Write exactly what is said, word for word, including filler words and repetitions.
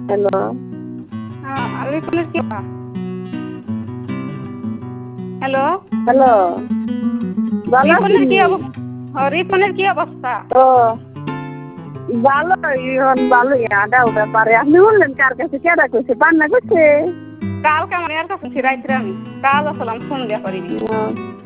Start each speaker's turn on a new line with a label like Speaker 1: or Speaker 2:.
Speaker 1: Hello.
Speaker 2: হ্যাঁ, রিপনের কি হ্যালো
Speaker 1: হ্যালো। ভালো
Speaker 2: রিপনের
Speaker 1: আছিস?
Speaker 2: কি অবস্থা? রিপনের কি অবস্থা?
Speaker 1: ও ভালোই এখন ভালোই আডা উঠা পারে। আপনি বললেন কার কাছে কেডা কইছে? পান্না কইছে?
Speaker 2: কালকে আমার এর কাছে রাইতে আমি কাজ আসলাম ফোন দিয়া করিনি।